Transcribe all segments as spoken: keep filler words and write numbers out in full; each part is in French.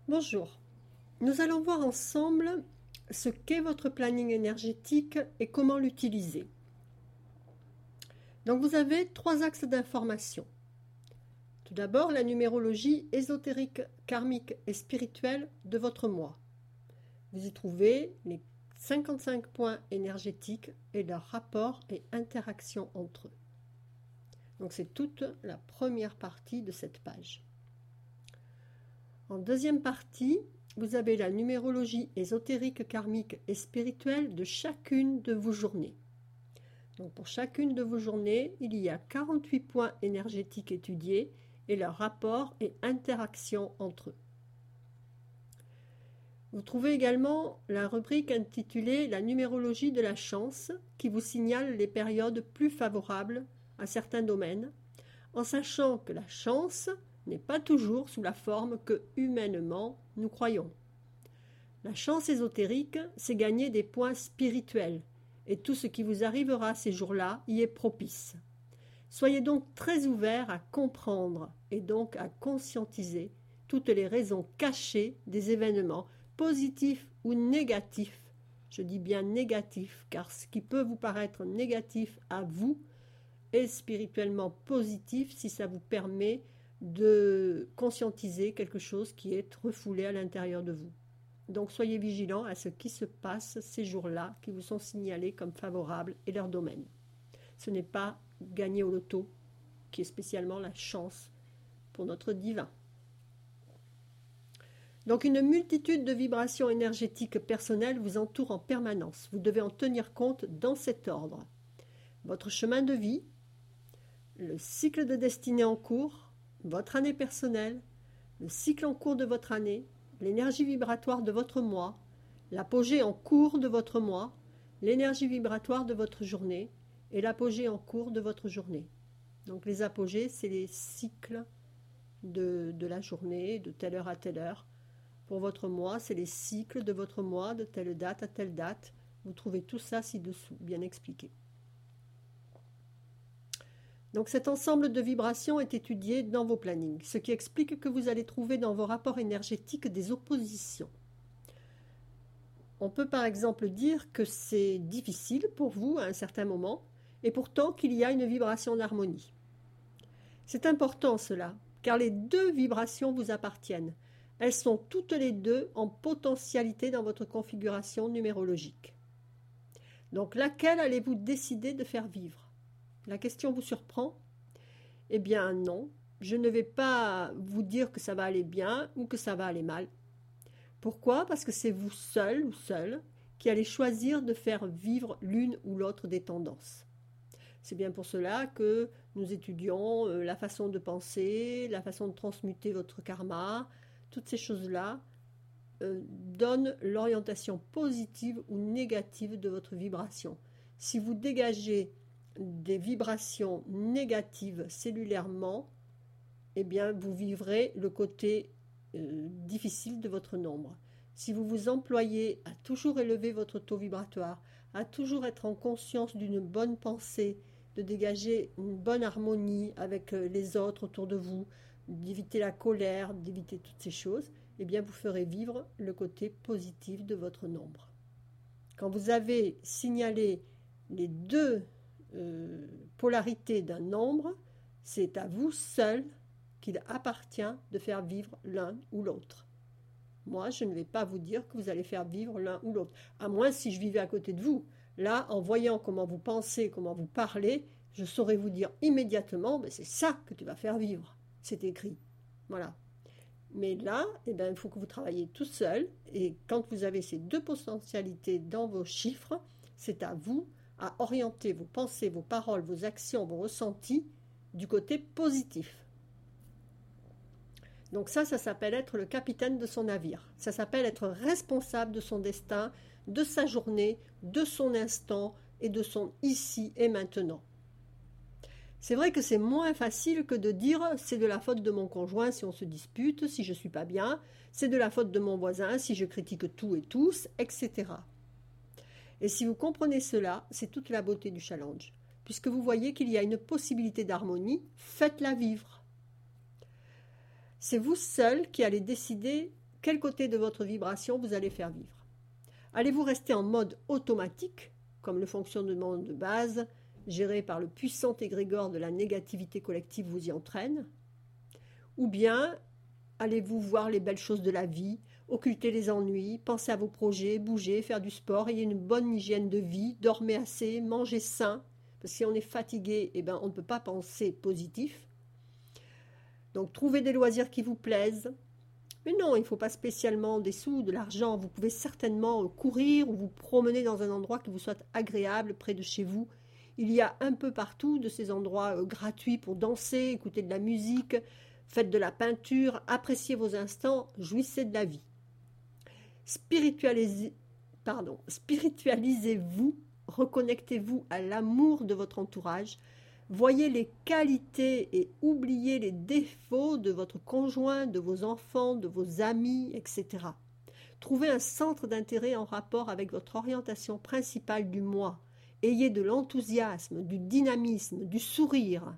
Bonjour, nous allons voir ensemble ce qu'est votre planning énergétique et comment l'utiliser. Donc vous avez trois axes d'information. Tout d'abord, la numérologie ésotérique, karmique et spirituelle de votre mois. Vous y trouvez les cinquante-cinq points énergétiques et leurs rapports et interactions entre eux. Donc c'est toute la première partie de cette page. En deuxième partie, vous avez la numérologie ésotérique, karmique et spirituelle de chacune de vos journées. Donc pour chacune de vos journées, il y a quarante-huit points énergétiques étudiés et leurs rapports et interactions entre eux. Vous trouvez également la rubrique intitulée « La numérologie de la chance » qui vous signale les périodes plus favorables à certains domaines, en sachant que la chance n'est pas toujours sous la forme que, humainement, nous croyons. La chance ésotérique, c'est gagner des points spirituels, et tout ce qui vous arrivera ces jours-là y est propice. Soyez donc très ouverts à comprendre et donc à conscientiser toutes les raisons cachées des événements, positifs ou négatifs. Je dis bien négatifs, car ce qui peut vous paraître négatif à vous est spirituellement positif si ça vous permet de conscientiser quelque chose qui est refoulé à l'intérieur de vous. Donc soyez vigilants à ce qui se passe ces jours-là qui vous sont signalés comme favorables et leur domaine. Ce n'est pas gagner au loto qui est spécialement la chance pour notre divin. Donc une multitude de vibrations énergétiques personnelles vous entoure en permanence. Vous devez en tenir compte dans cet ordre. Votre chemin de vie, le cycle de destinée en cours, votre année personnelle, le cycle en cours de votre année, l'énergie vibratoire de votre mois, l'apogée en cours de votre mois, l'énergie vibratoire de votre journée et l'apogée en cours de votre journée. Donc les apogées, c'est les cycles de, de la journée, de telle heure à telle heure. Pour votre mois, c'est les cycles de votre mois, de telle date à telle date. Vous trouvez tout ça ci-dessous, bien expliqué. Donc cet ensemble de vibrations est étudié dans vos plannings, ce qui explique que vous allez trouver dans vos rapports énergétiques des oppositions. On peut par exemple dire que c'est difficile pour vous à un certain moment, et pourtant qu'il y a une vibration d'harmonie. C'est important cela, car les deux vibrations vous appartiennent. Elles sont toutes les deux en potentialité dans votre configuration numérologique. Donc laquelle allez-vous décider de faire vivre ? La question vous surprend ? Eh bien non, je ne vais pas vous dire que ça va aller bien ou que ça va aller mal. Pourquoi ? Parce que c'est vous seul ou seul qui allez choisir de faire vivre l'une ou l'autre des tendances. C'est bien pour cela que nous étudions la façon de penser, la façon de transmuter votre karma. Toutes ces choses-là euh, donnent l'orientation positive ou négative de votre vibration. Si vous dégagez des vibrations négatives cellulairement, eh bien vous vivrez le côté euh, difficile de votre nombre. Si vous vous employez à toujours élever votre taux vibratoire, à toujours être en conscience d'une bonne pensée, de dégager une bonne harmonie avec les autres autour de vous, d'éviter la colère, d'éviter toutes ces choses, eh bien vous ferez vivre le côté positif de votre nombre. Quand vous avez signalé les deux Euh, polarité d'un nombre, c'est à vous seul qu'il appartient de faire vivre l'un ou l'autre. Moi, je ne vais pas vous dire que vous allez faire vivre l'un ou l'autre, à moins si je vivais à côté de vous. Là, en voyant comment vous pensez, comment vous parlez, je saurais vous dire immédiatement, mais c'est ça que tu vas faire vivre. C'est écrit. Voilà. Mais là, eh bien, il faut que vous travailliez tout seul, et quand vous avez ces deux potentialités dans vos chiffres, c'est à vous à orienter vos pensées, vos paroles, vos actions, vos ressentis du côté positif. Donc ça, ça s'appelle être le capitaine de son navire. Ça s'appelle être responsable de son destin, de sa journée, de son instant et de son ici et maintenant. C'est vrai que c'est moins facile que de dire c'est de la faute de mon conjoint si on se dispute, si je ne suis pas bien, c'est de la faute de mon voisin si je critique tout et tous, et cetera. Et si vous comprenez cela, c'est toute la beauté du challenge. Puisque vous voyez qu'il y a une possibilité d'harmonie, faites-la vivre. C'est vous seul qui allez décider quel côté de votre vibration vous allez faire vivre. Allez-vous rester en mode automatique, comme le fonctionnement de base, géré par le puissant égrégore de la négativité collective vous y entraîne? Ou bien allez-vous voir les belles choses de la vie, occulter les ennuis, penser à vos projets, bouger, faire du sport, ayez une bonne hygiène de vie, dormez assez, mangez sain, parce que si on est fatigué, eh ben, on ne peut pas penser positif. Donc trouvez des loisirs qui vous plaisent. Mais non, il ne faut pas spécialement des sous, de l'argent. Vous pouvez certainement courir ou vous promener dans un endroit qui vous soit agréable près de chez vous. Il y a un peu partout de ces endroits euh, gratuits pour danser, écouter de la musique, faites de la peinture, appréciez vos instants, jouissez de la vie. Spiritualisez, pardon, spiritualisez-vous, reconnectez-vous à l'amour de votre entourage, voyez les qualités et oubliez les défauts de votre conjoint, de vos enfants, de vos amis, et cetera. Trouvez un centre d'intérêt en rapport avec votre orientation principale du moi. Ayez de l'enthousiasme, du dynamisme, du sourire.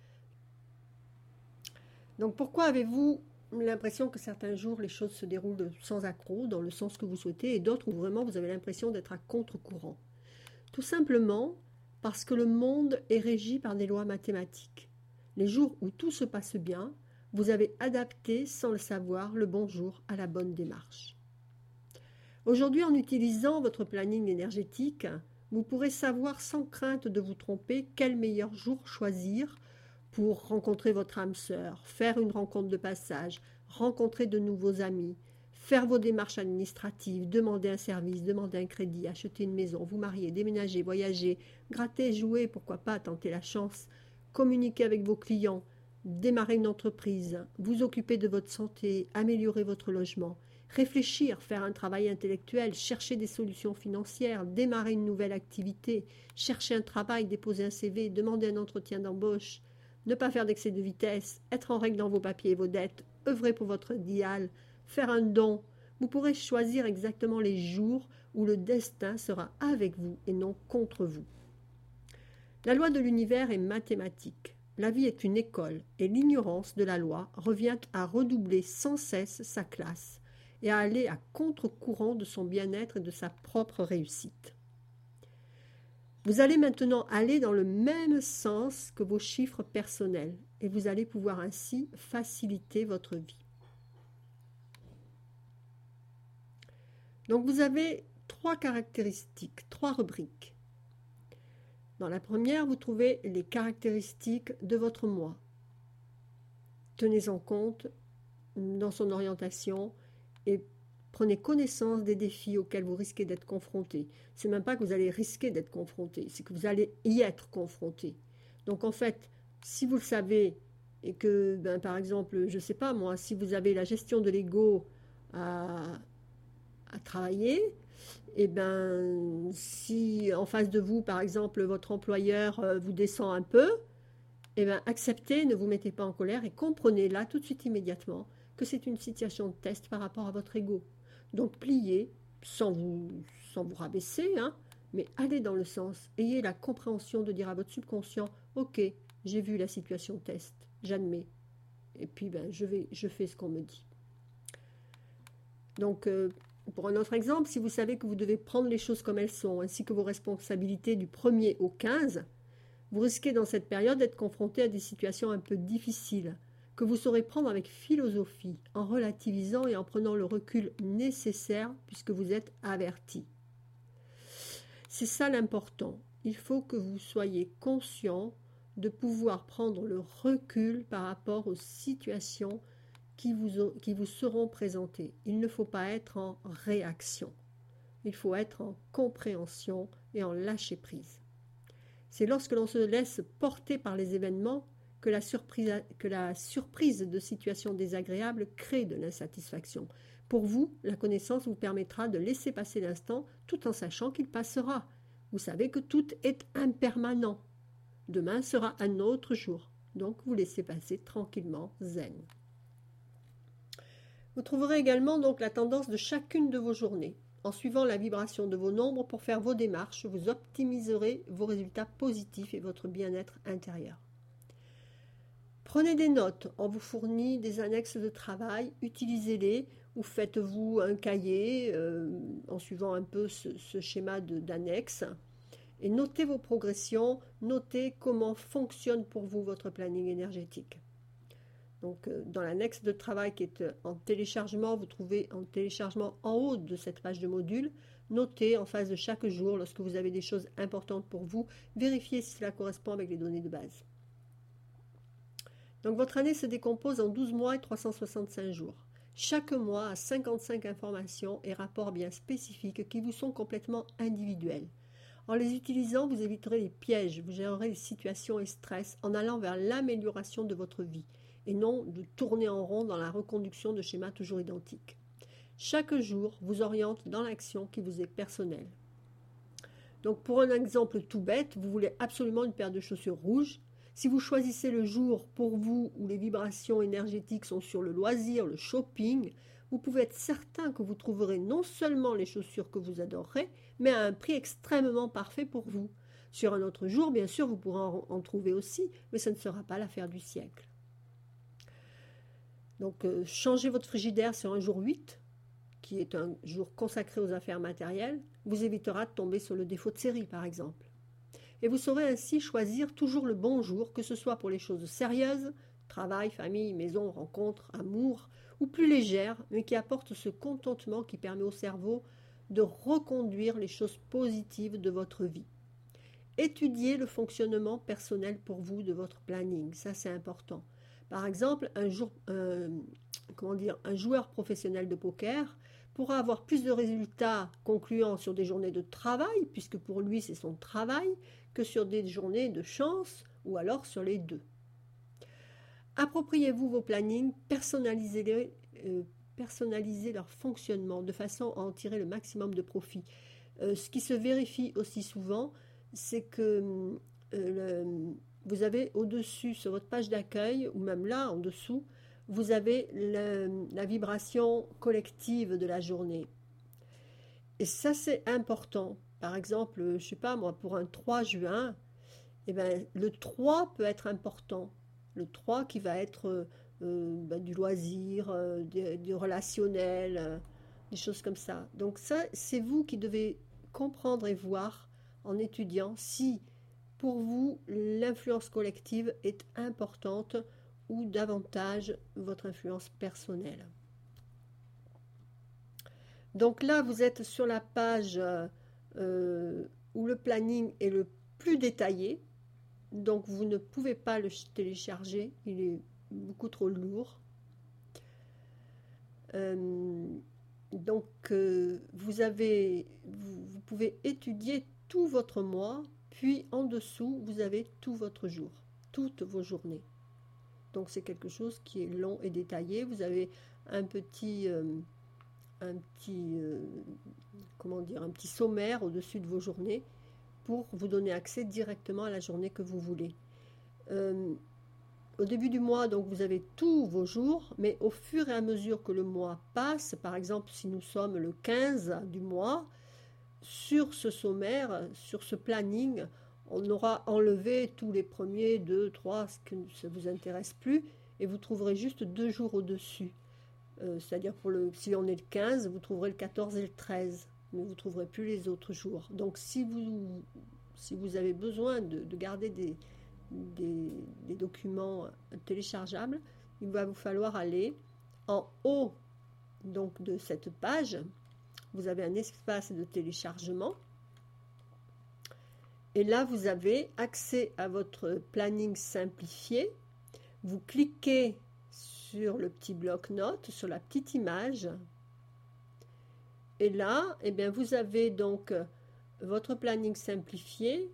Donc pourquoi avez-vous l'impression que certains jours les choses se déroulent sans accroc, dans le sens que vous souhaitez, et d'autres où vraiment vous avez l'impression d'être à contre-courant? Tout simplement parce que le monde est régi par des lois mathématiques. Les jours où tout se passe bien, vous avez adapté, sans le savoir, le bon jour à la bonne démarche. Aujourd'hui, en utilisant votre planning énergétique, vous pourrez savoir sans crainte de vous tromper quel meilleur jour choisir pour rencontrer votre âme sœur, faire une rencontre de passage, rencontrer de nouveaux amis, faire vos démarches administratives, demander un service, demander un crédit, acheter une maison, vous marier, déménager, voyager, gratter, jouer, pourquoi pas, tenter la chance, communiquer avec vos clients, démarrer une entreprise, vous occuper de votre santé, améliorer votre logement, réfléchir, faire un travail intellectuel, chercher des solutions financières, démarrer une nouvelle activité, chercher un travail, déposer un C V, demander un entretien d'embauche, ne pas faire d'excès de vitesse, être en règle dans vos papiers et vos dettes, œuvrer pour votre idéal, faire un don. Vous pourrez choisir exactement les jours où le destin sera avec vous et non contre vous. La loi de l'univers est mathématique. La vie est une école et l'ignorance de la loi revient à redoubler sans cesse sa classe et à aller à contre-courant de son bien-être et de sa propre réussite. Vous allez maintenant aller dans le même sens que vos chiffres personnels et vous allez pouvoir ainsi faciliter votre vie. Donc vous avez trois caractéristiques, trois rubriques. Dans la première, vous trouvez les caractéristiques de votre moi. Tenez-en compte dans son orientation et prenez connaissance des défis auxquels vous risquez d'être confronté. Ce n'est même pas que vous allez risquer d'être confronté, c'est que vous allez y être confronté. Donc en fait, si vous le savez et que, ben, par exemple, je ne sais pas moi, si vous avez la gestion de l'ego à, à travailler, et ben si en face de vous, par exemple, votre employeur euh, vous descend un peu, et ben acceptez, ne vous mettez pas en colère et comprenez là tout de suite immédiatement que c'est une situation de test par rapport à votre ego. Donc pliez, sans vous, sans vous rabaisser, hein, mais allez dans le sens, ayez la compréhension de dire à votre subconscient, ok, j'ai vu la situation test, j'admets, et puis ben, je, vais, je fais ce qu'on me dit. Donc, euh, pour un autre exemple, si vous savez que vous devez prendre les choses comme elles sont, ainsi que vos responsabilités du premier au quinze, vous risquez dans cette période d'être confronté à des situations un peu difficiles, que vous saurez prendre avec philosophie, en relativisant et en prenant le recul nécessaire puisque vous êtes averti. C'est ça l'important. Il faut que vous soyez conscient de pouvoir prendre le recul par rapport aux situations qui vous, qui vous seront présentées. Il ne faut pas être en réaction. Il faut être en compréhension et en lâcher prise. C'est lorsque l'on se laisse porter par les événements que la surprise, que la surprise de situations désagréables crée de l'insatisfaction. Pour vous, la connaissance vous permettra de laisser passer l'instant tout en sachant qu'il passera. Vous savez que tout est impermanent. Demain sera un autre jour. Donc vous laissez passer tranquillement, zen. Vous trouverez également donc la tendance de chacune de vos journées. En suivant la vibration de vos nombres pour faire vos démarches, vous optimiserez vos résultats positifs et votre bien-être intérieur. Prenez des notes, on vous fournit des annexes de travail, utilisez-les ou faites-vous un cahier euh, en suivant un peu ce, ce schéma d'annexe et notez vos progressions, notez comment fonctionne pour vous votre planning énergétique. Donc, euh, dans l'annexe de travail qui est en téléchargement, vous trouvez en téléchargement en haut de cette page de module, notez en face de chaque jour, lorsque vous avez des choses importantes pour vous, vérifiez si cela correspond avec les données de base. Donc, votre année se décompose en douze mois et trois cent soixante-cinq jours. Chaque mois a cinquante-cinq informations et rapports bien spécifiques qui vous sont complètement individuels. En les utilisant, vous éviterez les pièges, vous gérerez les situations et stress en allant vers l'amélioration de votre vie et non de tourner en rond dans la reconduction de schémas toujours identiques. Chaque jour vous oriente dans l'action qui vous est personnelle. Donc pour un exemple tout bête, vous voulez absolument une paire de chaussures rouges. Si vous choisissez le jour pour vous où les vibrations énergétiques sont sur le loisir, le shopping, vous pouvez être certain que vous trouverez non seulement les chaussures que vous adorerez, mais à un prix extrêmement parfait pour vous. Sur un autre jour, bien sûr, vous pourrez en, en trouver aussi, mais ce ne sera pas l'affaire du siècle. Donc, euh, changez votre frigidaire sur un jour huit, qui est un jour consacré aux affaires matérielles, vous évitera de tomber sur le défaut de série, par exemple. Et vous saurez ainsi choisir toujours le bon jour, que ce soit pour les choses sérieuses, travail, famille, maison, rencontres, amour, ou plus légères, mais qui apportent ce contentement qui permet au cerveau de reconduire les choses positives de votre vie. Étudiez le fonctionnement personnel pour vous de votre planning, ça c'est important. Par exemple, un, jour, euh, comment dire, un joueur professionnel de poker pourra avoir plus de résultats concluants sur des journées de travail, puisque pour lui c'est son travail, que sur des journées de chance, ou alors sur les deux. Appropriez-vous vos plannings, personnalisez-les, euh, personnalisez leur fonctionnement de façon à en tirer le maximum de profit. Euh, ce qui se vérifie aussi souvent, c'est que euh, le, vous avez au-dessus, sur votre page d'accueil, ou même là, en dessous, vous avez le, la vibration collective de la journée. Et ça, c'est important. Par exemple, je ne sais pas moi, pour un trois juin, eh ben, le trois peut être important. Le trois qui va être euh, ben, du loisir, euh, du, du relationnel, euh, des choses comme ça. Donc ça, c'est vous qui devez comprendre et voir en étudiant si pour vous l'influence collective est importante ou davantage votre influence personnelle. Donc là, vous êtes sur la page euh, où le planning est le plus détaillé. Donc vous ne pouvez pas le télécharger, il est beaucoup trop lourd. Euh, donc euh, vous, avez, vous, vous pouvez étudier tout votre mois, puis en dessous vous avez tout votre jour, toutes vos journées. Donc c'est quelque chose qui est long et détaillé. Vous avez un petit, euh, un petit, euh, comment dire, un petit sommaire au-dessus de vos journées, pour vous donner accès directement à la journée que vous voulez. Euh, au début du mois, donc, vous avez tous vos jours, mais au fur et à mesure que le mois passe, par exemple, si nous sommes le quinze du mois, sur ce sommaire, sur ce planning, on aura enlevé tous les premiers, deux, trois, ce que ça ne vous intéresse plus, et vous trouverez juste deux jours au-dessus. Euh, c'est-à-dire, pour le, si on est le quinze, vous trouverez le quatorze et le treize. Mais vous ne trouverez plus les autres jours. Donc si vous, si vous avez besoin de, de garder des, des, des documents téléchargeables, il va vous falloir aller en haut donc, de cette page. Vous avez un espace de téléchargement. Et là, vous avez accès à votre planning simplifié. Vous cliquez sur le petit bloc-notes, sur la petite image. Et là, eh bien, vous avez donc votre planning simplifié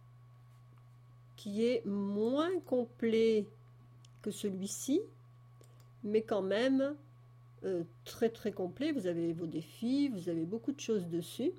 qui est moins complet que celui-ci, mais quand même euh, très très complet. Vous avez vos défis, vous avez beaucoup de choses dessus.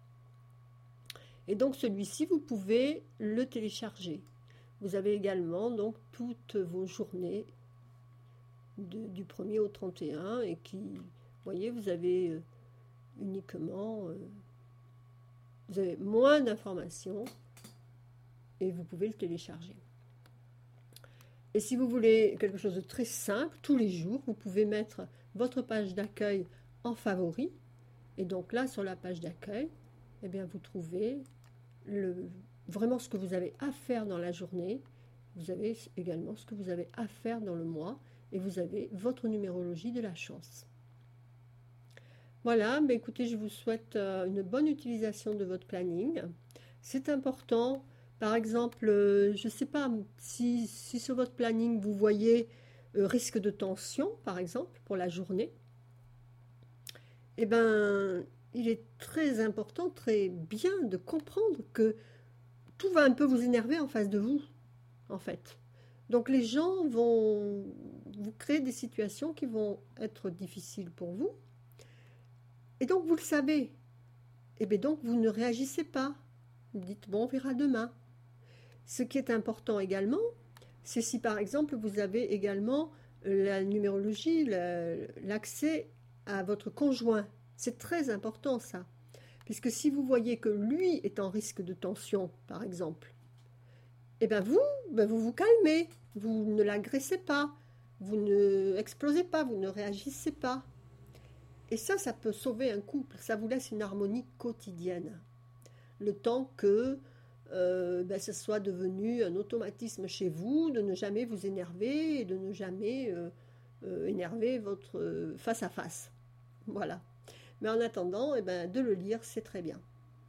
Et donc celui-ci, vous pouvez le télécharger. Vous avez également donc toutes vos journées de, du premier au trente et un et qui, vous voyez, vous avez... Euh, uniquement, euh, vous avez moins d'informations et vous pouvez le télécharger. Et si vous voulez quelque chose de très simple, tous les jours, vous pouvez mettre votre page d'accueil en favori. Et donc là, sur la page d'accueil, eh bien, vous trouvez le, vraiment ce que vous avez à faire dans la journée. Vous avez également ce que vous avez à faire dans le mois. Et vous avez votre numérologie de la chance. Voilà, mais écoutez, je vous souhaite une bonne utilisation de votre planning. C'est important. Par exemple, je ne sais pas si, si sur votre planning, vous voyez euh, risque de tension, par exemple, pour la journée. Eh bien, il est très important, très bien de comprendre que tout va un peu vous énerver en face de vous, en fait. Donc les gens vont vous créer des situations qui vont être difficiles pour vous. Et donc vous le savez. Et bien donc vous ne réagissez pas. Vous dites, bon, on verra demain. Ce qui est important également, c'est si par exemple vous avez également la numérologie, l'accès à votre conjoint. C'est très important ça. Puisque si vous voyez que lui est en risque de tension, par exemple, et bien vous, ben vous vous calmez, vous ne l'agressez pas, vous ne explosez pas, vous ne réagissez pas. Et ça, ça peut sauver un couple, ça vous laisse une harmonie quotidienne. Le temps que euh, ben, ce soit devenu un automatisme chez vous, de ne jamais vous énerver et de ne jamais euh, euh, énerver votre euh, face à face. Voilà. Mais en attendant, eh ben, de le lire, c'est très bien.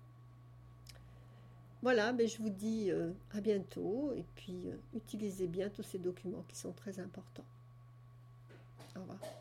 Voilà, mais je vous dis euh, à bientôt et puis euh, utilisez bien tous ces documents qui sont très importants. Au revoir.